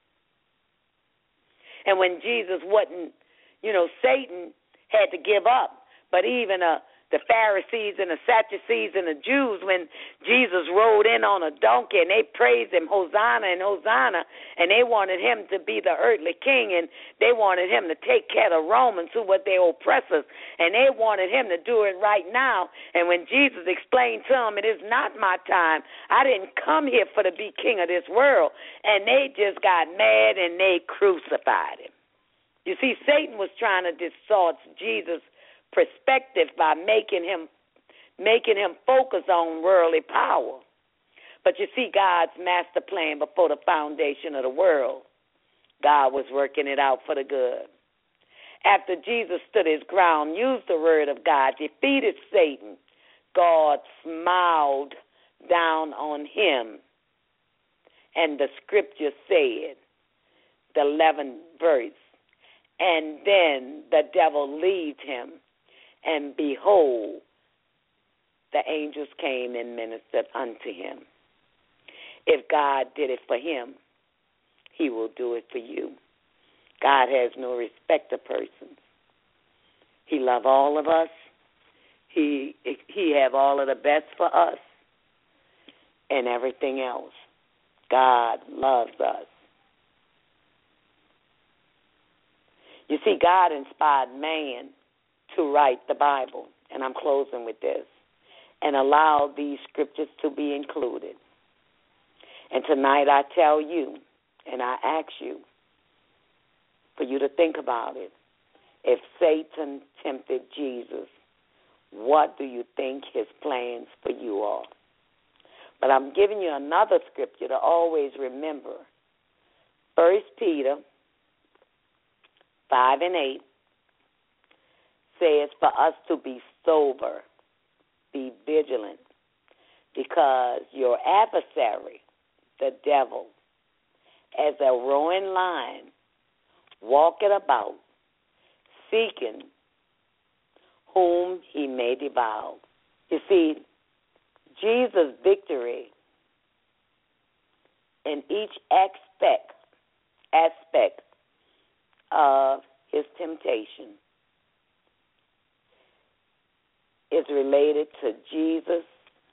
And when Jesus wasn't, you know, Satan had to give up. But even uh, the Pharisees and the Sadducees and the Jews, when Jesus rode in on a donkey and they praised him, Hosanna and Hosanna, and they wanted him to be the earthly king, and they wanted him to take care of the Romans who were their oppressors, and they wanted him to do it right now. And when Jesus explained to them, it is not my time. I didn't come here for to be king of this world. And they just got mad and they crucified him. You see, Satan was trying to distort Jesus' perspective by making him making him focus on worldly power. But you see, God's master plan before the foundation of the world, God was working it out for the good. After Jesus stood his ground, used the word of God, defeated Satan, God smiled down on him. And the scripture said, the eleventh verse, and then the devil left him. And behold, the angels came and ministered unto him. If God did it for him, he will do it for you. God has no respect of persons. He loves all of us. He he have all of the best for us and everything else. God loves us. You see, God inspired man to write the Bible, and I'm closing with this, and allowed these scriptures to be included. And tonight I tell you, and I ask you, for you to think about it. If Satan tempted Jesus, what do you think his plans for you are? But I'm giving you another scripture to always remember. First Peter five and eight says for us to be sober, be vigilant, because your adversary, the devil, as a roaring lion, walketh about, seeking whom he may devour. You see, Jesus' victory in each aspect, aspect of his temptation is related to Jesus'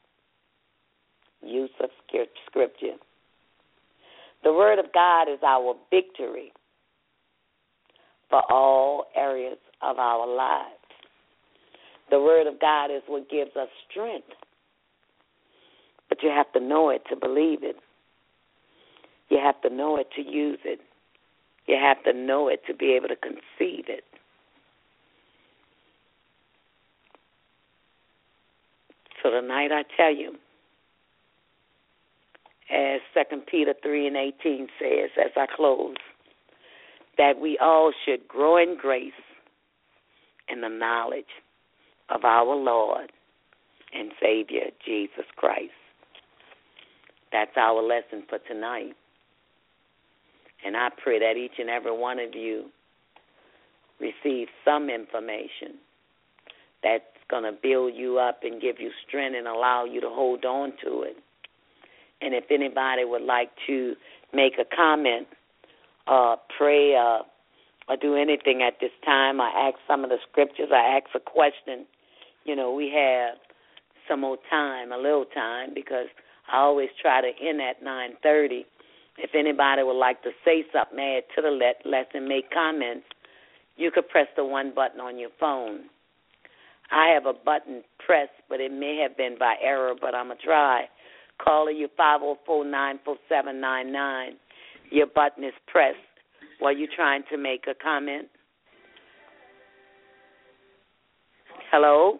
use of scripture. The Word of God is our victory for all areas of our lives. The Word of God is what gives us strength. But you have to know it to believe it. You have to know it to use it. You have to know it to be able to conceive it. So tonight I tell you, as Second Peter three and eighteen says, as I close, that we all should grow in grace and the knowledge of our Lord and Savior, Jesus Christ. That's our lesson for tonight. And I pray that each and every one of you receive some information that's going to build you up and give you strength and allow you to hold on to it. And if anybody would like to make a comment, uh, pray, uh, or do anything at this time. I ask some of the scriptures. I ask a question. You know, we have some more time, a little time, because I always try to end at nine thirty. If anybody would like to say something, add to the le- lesson, make comments, you could press the one button on your phone. I have a button pressed, but it may have been by error, but I'm going to try. Caller, you five oh four, nine four seven, nine nine. Your button is pressed. While you're trying to make a comment. Hello?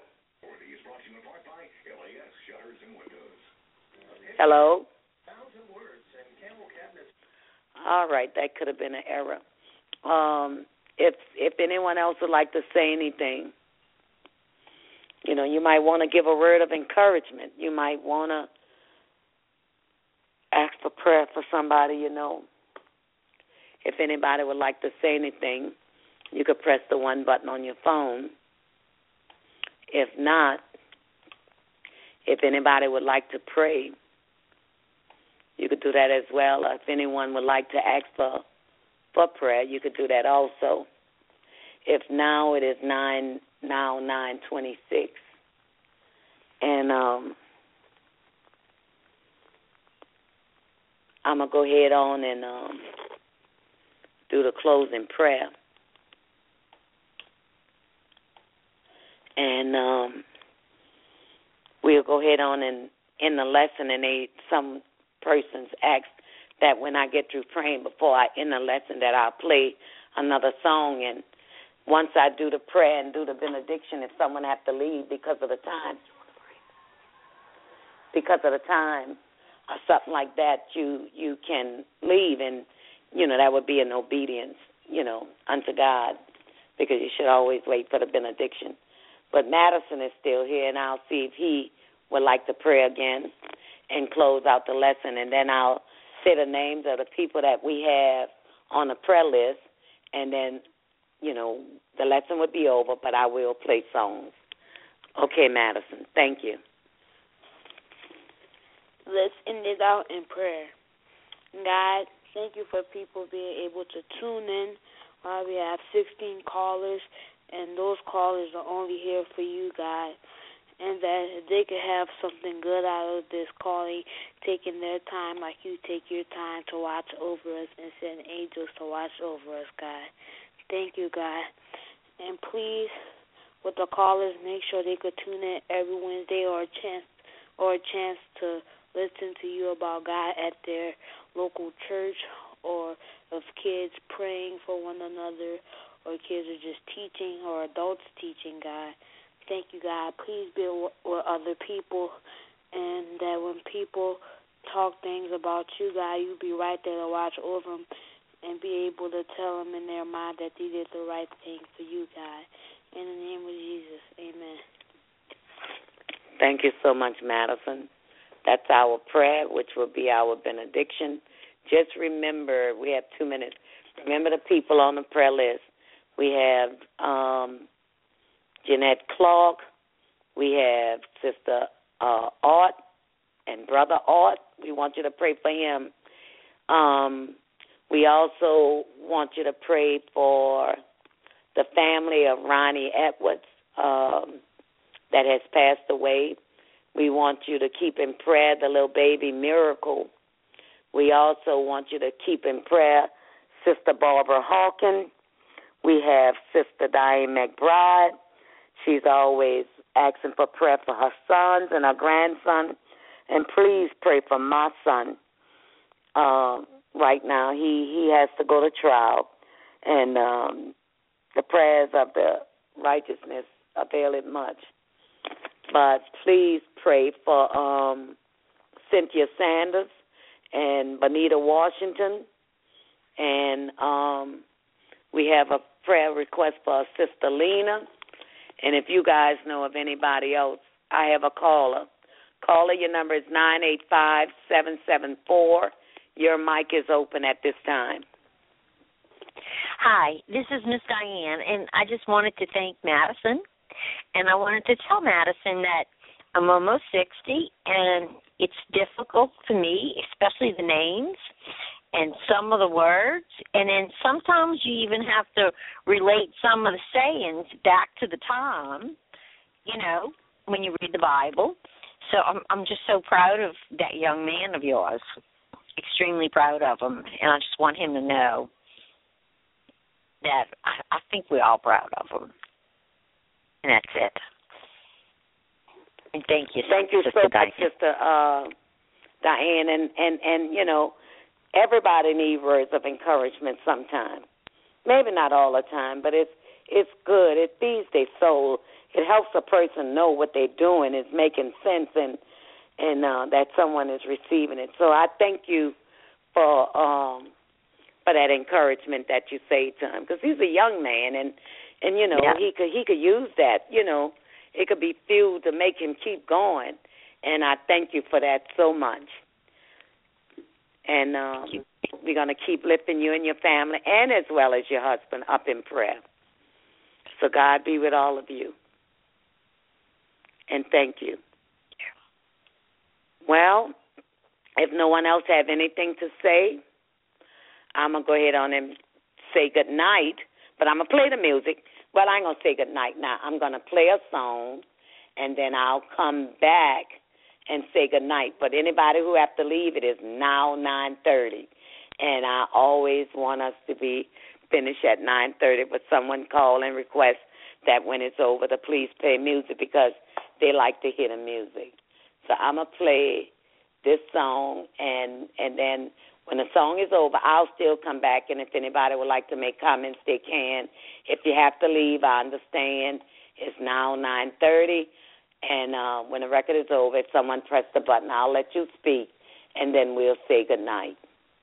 Hello? All right, that could have been an error. Um, if if anyone else would like to say anything, you know, you might want to give a word of encouragement. You might want to ask for prayer for somebody you know. If anybody would like to say anything, you could press the one button on your phone. If not, if anybody would like to pray, you could do that as well. If anyone would like to ask for, for prayer, you could do that also. If now it is nine now nine twenty six, and um, I'm gonna go ahead on and um, do the closing prayer. And um, we'll go ahead on and in the lesson, and they, some persons asked that when I get through praying before I end the lesson that I'll play another song. And once I do the prayer and do the benediction, if someone have to leave because of the time, because of the time or something like that, you, you can leave, and you know, that would be an obedience, you know, unto God, because you should always wait for the benediction. But Madison is still here, and I'll see if he would like to pray again and close out the lesson, and then I'll say the names of the people that we have on the prayer list, and then, you know, the lesson would be over, but I will play songs. Okay, Madison, thank you. Let's end it out in prayer. God, thank you for people being able to tune in while we have sixteen callers, and those callers are only here for you, God, and that they could have something good out of this calling, taking their time like you take your time to watch over us and send angels to watch over us, God. Thank you, God. And please, with the callers, make sure they could tune in every Wednesday or a chance or a chance to listen to you about God at their local church, or of kids praying for one another, or kids are just teaching, or adults teaching, God. Thank you, God. Please be with other people, and that when people talk things about you, God, you be right there to watch over them and be able to tell them in their mind that they did the right thing for you, God. In the name of Jesus, amen. Thank you so much, Madison. That's our prayer, which will be our benediction. Just remember, we have two minutes. Remember the people on the prayer list. We have um, Jeanette Clark. We have Sister uh, Art and Brother Art. We want you to pray for him. Um, we also want you to pray for the family of Ronnie Edwards um, that has passed away. We want you to keep in prayer the little baby Miracle. We also want you to keep in prayer Sister Barbara Hawkins. We have Sister Diane McBride. She's always asking for prayer for her sons and her grandson. And please pray for my son. Uh, right now, he, he has to go to trial. And um, the prayers of the righteousness avail it much. But please pray for um, Cynthia Sanders and Bonita Washington. And um, we have a prayer request for Sister Lena. And if you guys know of anybody else, I have a caller. Caller, your number is nine eight five, seven seven four. Your mic is open at this time. Hi, this is Miss Diane, and I just wanted to thank Madison. And I wanted to tell Madison that I'm almost sixty, and it's difficult for me, especially the names. and some of the words, and then sometimes you even have to relate some of the sayings back to the time, you know, when you read the Bible. So I'm I'm just so proud of that young man of yours, extremely proud of him, and I just want him to know that I, I think we're all proud of him. And that's it. And thank you, thank you Sister so Diane. much, Sister uh, Diane, and, and, and, you know, everybody needs words of encouragement sometime. Maybe not all the time, but it's it's good. It feeds their soul. It helps a person know what they're doing is making sense, and and uh, that someone is receiving it. So I thank you for um, for that encouragement that you say to him, because he's a young man, and and you know yeah. he could he could use that. You know, it could be fuel to make him keep going. And I thank you for that so much. And um, we're going to keep lifting you and your family, and as well as your husband, up in prayer. So God be with all of you. And thank you. Well, if no one else have anything to say, I'm going to go ahead on and say good night. But I'm going to play the music. Well, I ain't going to say good night now. I'm going to play a song, and then I'll come back and say good night. But anybody who have to leave, it is now nine thirty. And I always want us to be finished at nine thirty, but someone call and request that when it's over to please play music, because they like to hear the music. So I'm going to play this song, and and then when the song is over, I'll still come back, and if anybody would like to make comments, they can. If you have to leave, I understand. It's now nine thirty, and uh, when the record is over, if someone press the button, I'll let you speak, and then we'll say good night.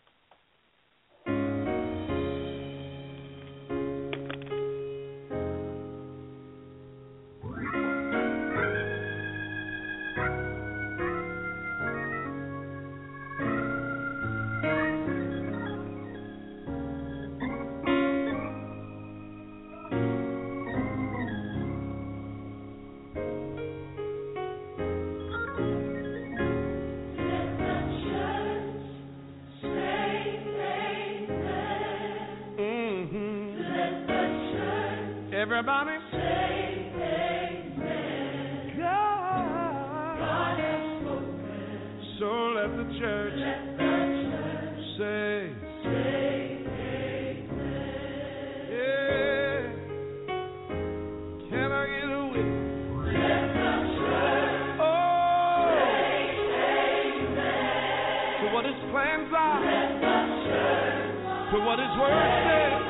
Everybody say amen. God, God has spoken. So let the church, let the church say, say amen. Yeah. Can I get a witness? Let the church oh. say amen. To what his plans are. Let the church to what his word says.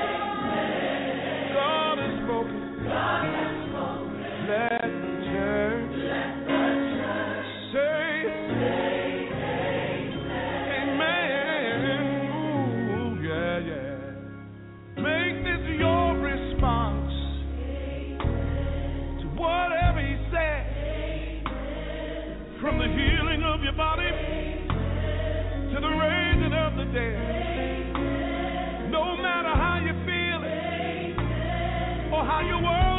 God has spoken. Let the church, let the church say, say amen. Amen. Ooh, yeah, yeah. Make this your response amen. To whatever he said. Amen. From the healing of your body amen. To the raising of the dead. Amen. No matter how you feel it amen. Or how your world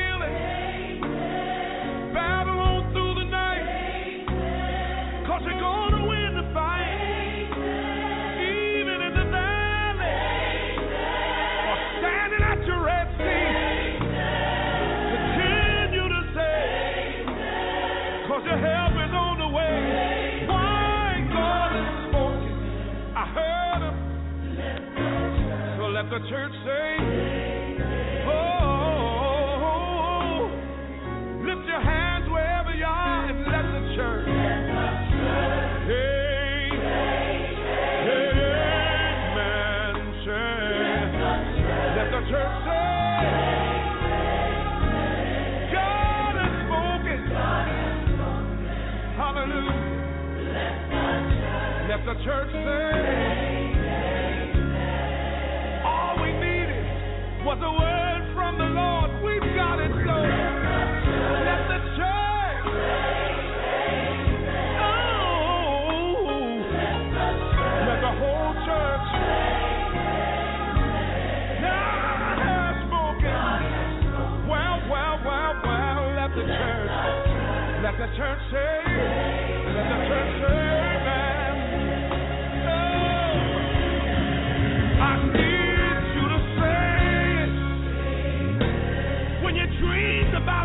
your help is on the way. Why God has spoken. I heard him. So let the church say, oh, lift your hands wherever you are and let the church. Hey, amen. Let the church say. Let the church say, amen. All we needed was a word from the Lord. We've got it, so let the church oh, let the whole church God has spoken. Well, well, well, well, let the church, let the church say, let the church say, amen. Oh.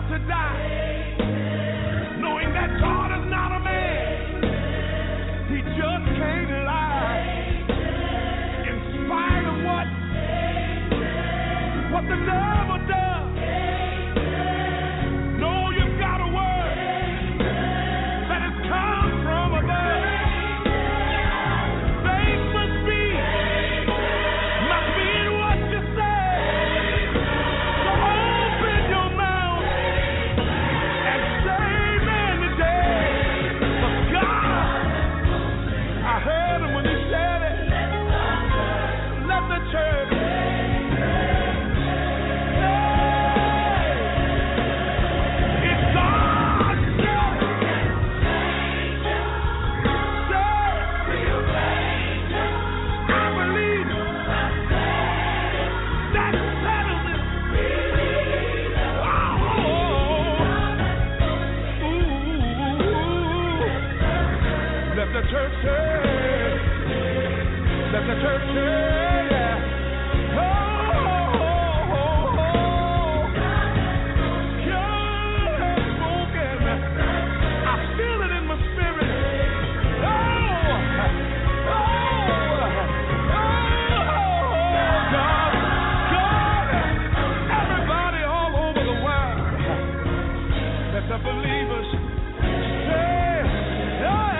to die, knowing that God is not a man. He just can't lie. In spite of what, what the devil does, know you've got a word that has come from above. Faith must be, must be in what you say. So open your mouth and say amen today. For God, I heard him when he said it. Let the church the church say, let the church say, yeah. Oh, oh, oh, oh. God has spoken. I feel it in my spirit. Oh, oh, oh, oh, God, God, everybody all over the world, let the believers say, oh,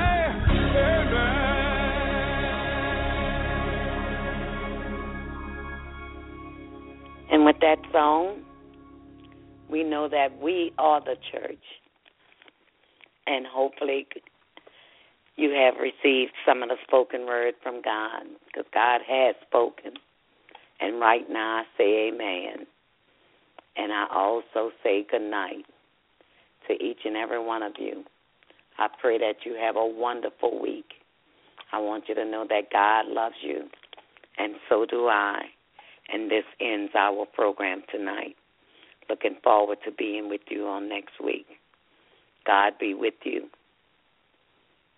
and with that song, we know that we are the church. And hopefully you have received some of the spoken word from God, because God has spoken. And right now I say amen. And I also say good night to each and every one of you. I pray that you have a wonderful week. I want you to know that God loves you, and so do I. And this ends our program tonight. Looking forward to being with you on next week. God be with you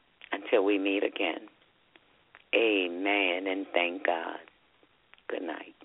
until we meet again. Amen, and thank God. Good night.